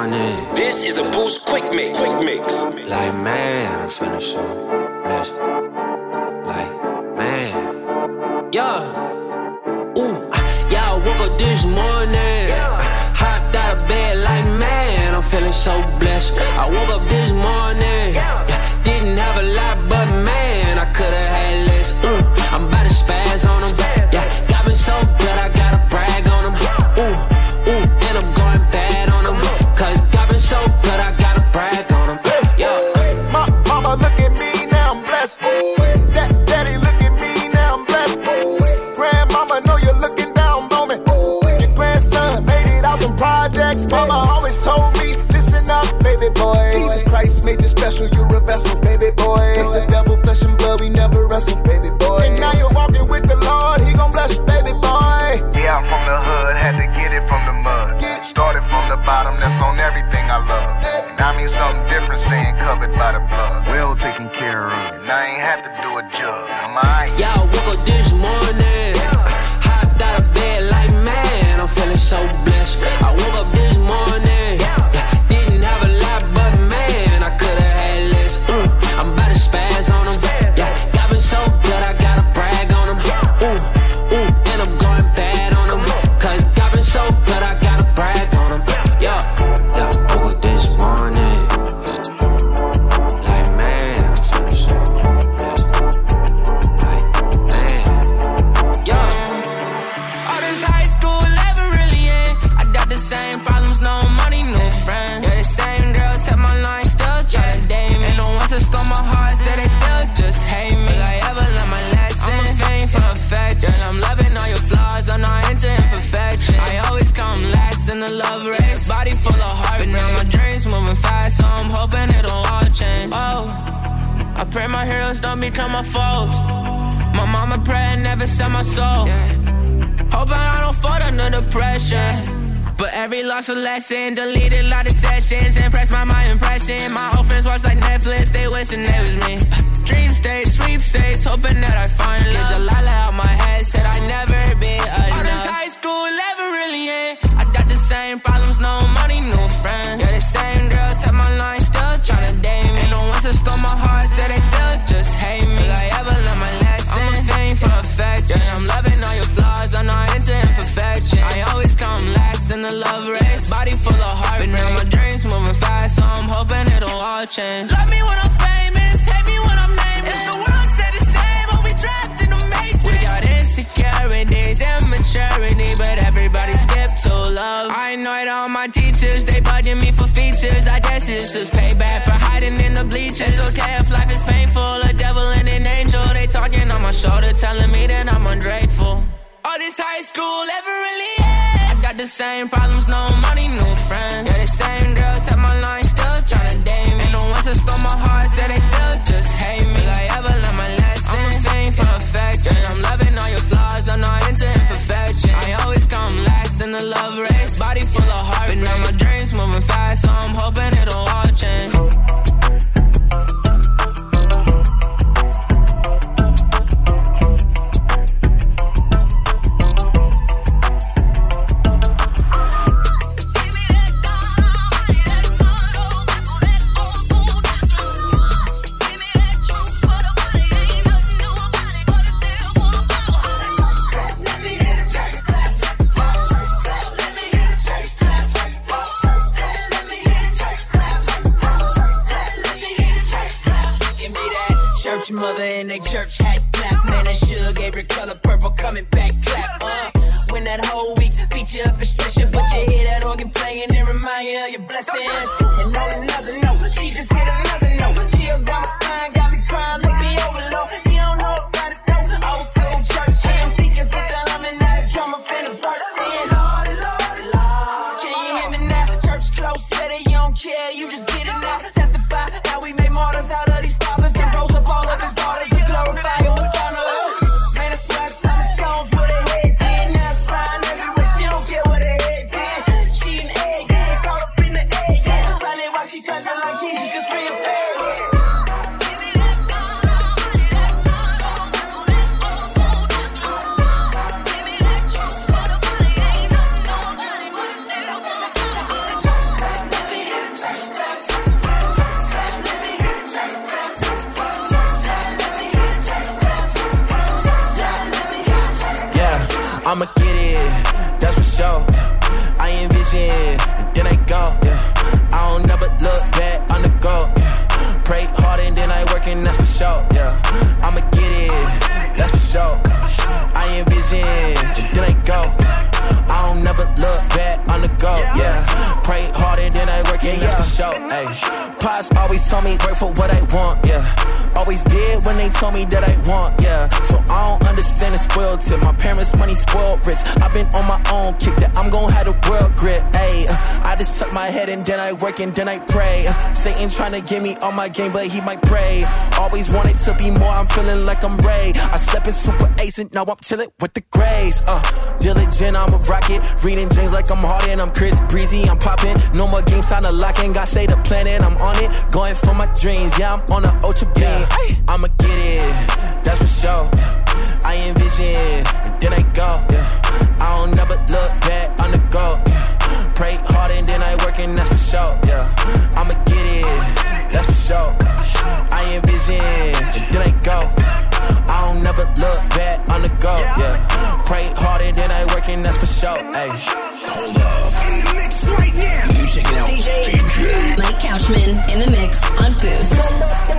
morning. This is a Boost Quick Mix. Like, man, I'm feeling so blessed. Like, man. Yeah. Ooh, yeah, I woke up this morning. Hopped out of bed like, man, I'm feeling so blessed. I woke up this morning. Didn't have a lot, but man, I could've had less. I'm about to spaz on them. Yeah, got me so good, I gotta brag on them. And I'm going bad on them. Cause got me so good, I gotta brag on them. Yeah. Mama, look at me, now I'm blessed. Daddy, look at me, now I'm blessed. Grandmama, know you're looking down on me. Your grandson made it out them projects. Mama always told me, listen up, baby boy. Jesus Christ made you special, you're a vessel, baby boy. The devil, flesh and blood, we never wrestle, baby boy. And now you're walking with the Lord, he gon' bless you, baby boy. Yeah, I'm from the hood, had to get it from the mud. Started from the bottom, that's on everything I love. And I mean something different, saying covered by the blood. Well taken care of, and I ain't had to do a jug. I'm alright. Yeah, I woke up this morning. Hopped out of bed like, man, I'm feeling so blessed. I woke up this morning. Didn't have a lot, but man, I could've had less. I'm about to spaz on them. Yeah, got me so good, I gotta brag on them. And I'm going bad on them. Cause got me so good, I gotta brag on them. Yeah, woke up this morning. Like, man, I'm feeling so blessed. Like, man. Yeah. All this high school never really end. I got the same problems, no money, no friends. Yeah, the same girls set my line, still try to date me. And the ones that stole my heart said they still just hate me. Will I ever learn my lesson? I'm a fiend for affection. I'm loving all your flaws, I'm not into imperfection. I always come last in the love race. Body full of heart, but now my dreams moving fast, so I'm hoping it'll all change. Oh, I pray my heroes don't become my foes. My mama pray and never sell my soul. Hoping I don't fall under the pressure. But every loss a lesson, deleted a lot of sessions, impressed by my impression. My old friends watch like Netflix, they wishing it was me. Dream state, sweepstakes, hoping that I find love. Jalala out my head, said I'd never be enough. All this high school never really end. I got the same problems, no money, no friends. Yeah, the same girls set my line, still tryna date me. And the ones that stole my heart said they still just hate me. Will I ever learn my lesson? I'm a fiend for affection. I'm loving all your flaws, I'm not into imperfection. I always come last in the love race. Body full of heart, but now my dreams moving fast, so I'm hoping it'll all change. Love me when I'm famous, hate me when I'm nameless. If the world stay the same, I'll be trapped in the matrix. We got insecurities and maturity, but everybody skip to love. I annoyed all my teachers, they bugging me for features. I guess it's just payback for hiding in the bleachers. It's okay if life is painful, a devil and an angel. They talking on my shoulder, telling me that I'm ungrateful. All this high school never really end. I got the same problems, no money, no friends. Yeah, the same girls set my line, still tryna date me. And the ones that stole my heart said they still just hate me. Will I ever learn my lesson? I'm a fiend for affection. I'm loving all your flaws, I'm not into imperfection. I always come last in the love race. Body full of heart, but now my dreams moving fast, so I'm hoping it'll all change. Mother in a church hat, clap. Man, I should gave her color purple, coming back, clap. When that whole week beat you up and stress you, but you hear that organ playing and remind you of your blessings. And on another note, she just hit another note. Chills down my spine, got me crying, make me overload. You don't know about it though. Old school church hymn seekers with the humming, now the drummer finna burst in. Lord, Lord, Lord. Can you hear me now? Church close, better you don't care, you just get it now. Testify how we made martyrs out of these fathers and rose up all of his daughters to glorify him with honor. Man, that's why Thomas Jones with a head did. Now it's fine everywhere, she don't care what her head did. that's for sure. I envision, and then I go, yeah. I don't never look back on the go, yeah. Pray hard and then I work and that's for sure, yeah. I'ma get it, that's for sure. I envision, and then I go. I don't never look back on the go, yeah. Pray hard and then I work and that's for sure, ayy. Pops always told me work for what I want, yeah. Always did when they told me that I want, yeah. So I don't understand the spoiled tip. My parents' money spoiled rich. I've been on my own kick that I'm gon' have the world grip, ayy. I just tuck my head and then I work and then I pray. Satan tryna get me on my game, but he might pray. Always wanted to be more, I'm feeling like I'm Ray. I slept in super ace and now I'm chillin' with the grays. Diligent, I'm a rocket. Reading James like I'm Harden. I'm Chris Breezy, I'm poppin'. No more games, time to lock in. God say the planet, I'm on it. Going for my dreams, yeah, I'm on the ultra beam. Yeah. I'ma get it, that's for sure. I envision, and then I go, yeah. I don't never look back on the go, yeah. Pray hard and then I work and that's for sure, yeah. I'ma get it, that's for sure. I envision, and then I go. I don't never look back on the go, yeah. Pray hard and then I work and that's for sure, ayy. Hold up. In the mix right now. You check it out. DJ Mike Couchman in the mix on Boost.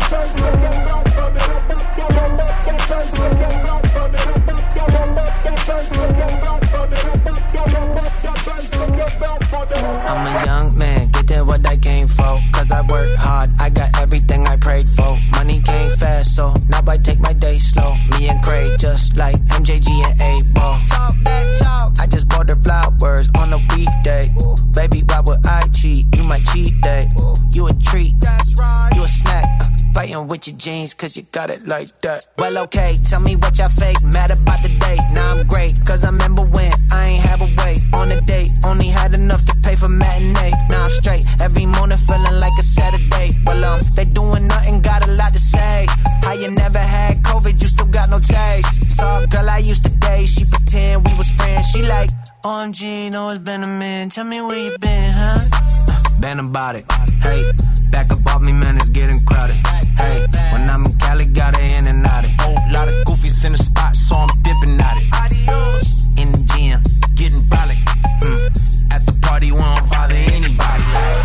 I'm a young man, getting what I came for. Cause I work hard, I got everything I prayed for. Money came fast, so now I take my day slow. Me and Craig, just like MJG and 8-Ball. Talk that talk. I just bought her flowers on a weekday. Baby, why would I cheat? You my cheat day. You a treat, that's right. You a snack. Fighting with your jeans, cause you got it like that. Well, okay, tell me what y'all fake. Mad about the date, now I'm great. Cause I remember when I ain't have a wait. On a date, only had enough to pay for matinee. Now I'm straight, every morning feeling like a Saturday. Well, they doing nothing, got a lot to say. How you never had COVID, you still got no taste. Saw a girl I used to date, she pretend we was friends. She like, OMG, know it's been a minute. Tell me where you been, huh? Been about it, hey. Back up off me, man, it's getting crowded. Hey, when I'm in Cali, got it in and out it. Whole lot of goofies in the spot, so I'm dipping at it. Adios. In the gym, getting brolic. At the party, won't bother anybody.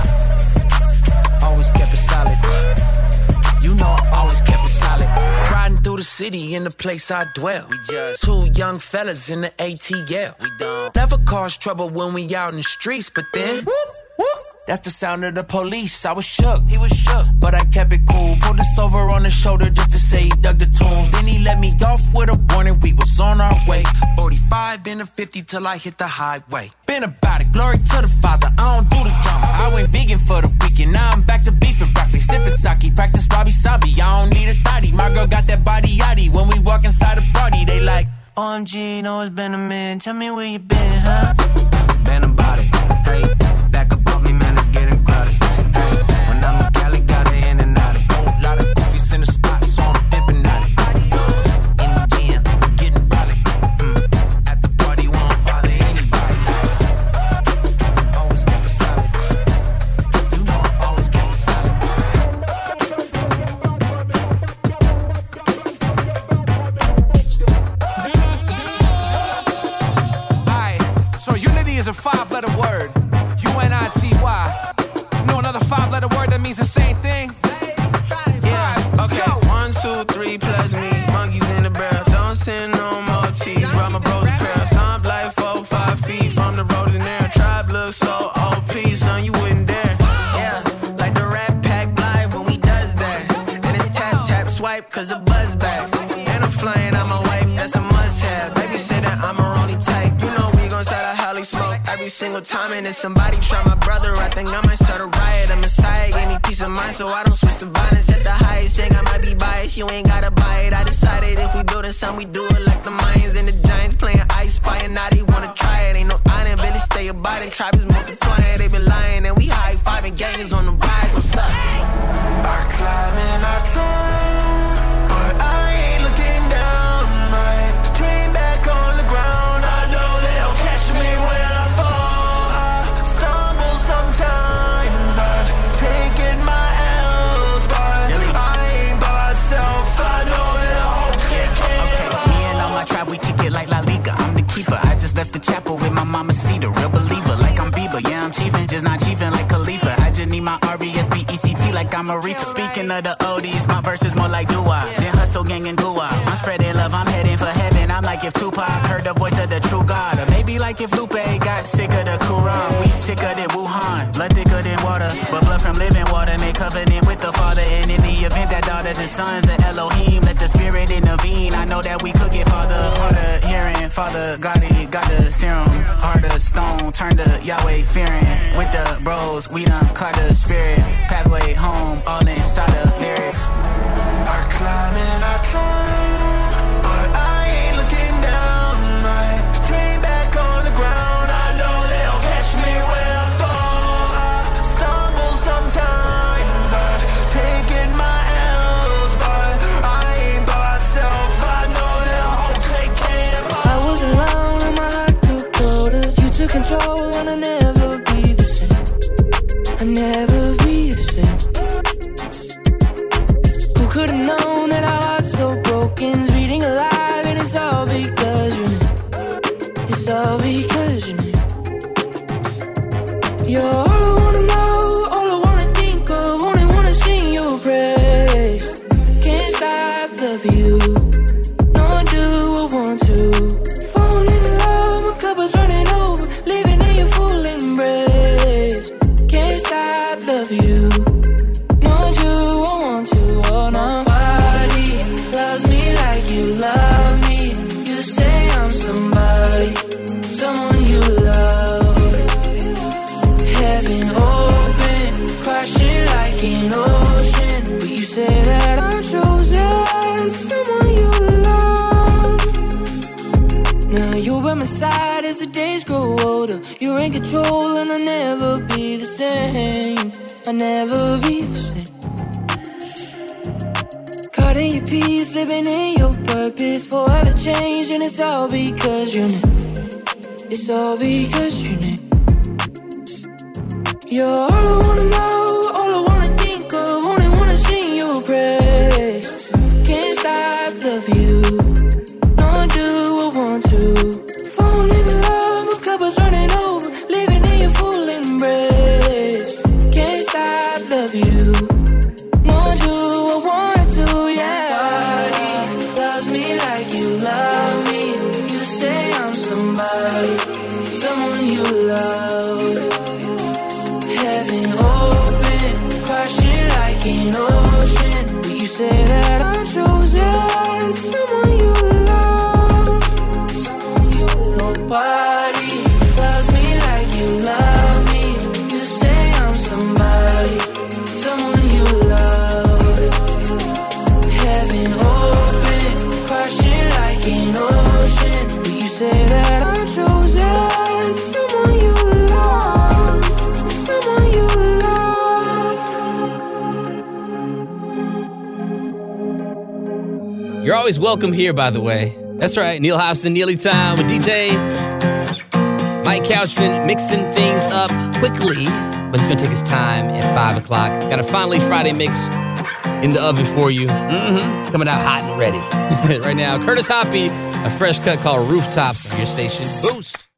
Always kept it solid. You know I always kept it solid. Riding through the city in the place I dwell. We just two young fellas in the ATL. We don't never cause trouble when we out in the streets, but then whoop, whoop. That's the sound of the police, I was shook. He was shook, but I kept it cool. Pulled us over on the shoulder just to say he dug the tunes. Then he let me off with a warning, we was on our way. 45 in the 50 till I hit the highway. Been about it, glory to the Father, I don't do the drama. I went vegan for the weekend, now I'm back to beef and broccoli. Sipping sake, practice wabi-sabi, I don't need a thotty. My girl got that body yachty, when we walk inside the party, they like, OMG, know it's been a minute, tell me where you been, huh? Been about it, hey. Back up off me, man, it's getting crowded. Hey, when I'm in Cali, got it in and out it. Whole lot of goofies in the spot, so I'm dipping at it. Adios. In the gym, getting brolic. At the party, won't bother anybody. Always kept it solid. You know I always kept it solid. Alright, so unity is a 5-letter word. UNITY. You know another 5-letter word that means the same thing? Yeah, okay. 1, 2, 3 plus me. Monkeys in the barrel. Don't send no more teeth. Ride my bros a pair. Stomp like 4, 5 feet from the road in there. Tribe looks so OP, son, you wouldn't dare. Yeah, like the Rat Pack Live when we does that. And it's tap, tap, swipe, cause the buzz back. And I'm flying out my wife, that's a must have. Baby said that I'm her only type. You know we gon' start a Holly smoke every single time. And if somebody try my brother, I think I might start a riot. A Messiah gave me peace of mind, so I don't switch to violence. At the highest thing, I might be biased, you ain't gotta buy it. I decided if we building something, we do it like the Mayans and the Giants playing I Spy, and now they wanna try it. Ain't no island, Billy, stay about it. Tribe is multiplying, they been lying, and we high-fiving gangers on the rise. What's up? I climb and I climb, but I ain't looking down. My dream back on the ground. I know they'll catch me when I fall. I stumble sometimes. I've taken my L's, but I ain't by myself. I know they'll okay. Me and all my tribe, we kick it like La Liga. I'm the keeper. I just left the chapel with my mama need a real believer, like I'm Bieber. Yeah, I'm chiefin', just not chiefin' like Khalifa. I just need my R-E-S-P-E-C-T like I'm Aretha. Speaking of the oldies, my verse is more like doo-wop. Then hustle, gang, and goo-wop. I'm spreading love, I'm heading for heaven. I'm like if Tupac heard the voice of the true God. Or maybe like if Lupe got sick of the Quran. We sicker than Wuhan, blood thicker than water. But blood from living water, make covenant with the Father. And in the event that daughters and sons of Elohim, let the Spirit intervene. I know that we could get farther, harder hearing. Father, got the serum. Heart of stone, turn to Yahweh fearing. With the bros, we done caught the spirit. Pathway home, all inside the lyrics. I climb, but I ain't looking down. My dream back on the ground. I know they'll catch me when I fall. I stumble sometimes. I've taken my L's, but I ain't by myself. I know they'll hope they can't. I was alone and my heart grew colder. You took control and I'll never be the same. I'll never be the same. Who could've known that our heart's so broken's beating alive, and it's all because you're new. It's all because you're new. You're all I wanna know, all I wanna think of, only wanna sing your praise. Can't stop loving you, nor do I want to. Falling in love, my cup is running over, living in your full embrace. Can't stop loving you, nor do I want to. Oh, nobody loves me like you love me. You say I'm somebody, someone you love. Heaven open, crashing like an ocean. But you say that I'm chosen, someone you love. Now you by my side as the days grow older. You're in control and I'll never be the same. I'll never be the same. Caught in your peace, living in your purpose, forever changed, and it's all because you're new. It's all because you're new. You're all I wanna know, all I wanna think of, only wanna sing your praise. Can't stop loving you, nor do I want to. Falling in love, my cup is running over, living in your full embrace. Can't stop loving you, nor do I want to, yeah. Nobody loves me like you love me. You say I'm somebody, someone you love. Heaven open, crashing like an ocean. But you say that I'm chosen, someone you love. Someone you love. Nobody loves me like you love me. You say I'm somebody, someone you love. Heaven open, crashing like an ocean. But you say that I'm chosen, someone you love. Someone you love. You're always welcome here, by the way. That's right, Neil Hobson, Neely Time with DJ Mike Couchman, mixing things up quickly, but it's going to take his time at 5 o'clock. Got a Finally Friday mix in the oven for you. Coming out hot and ready. Right now, Curtis Hoppy, a fresh cut called Rooftops on your station. Boost.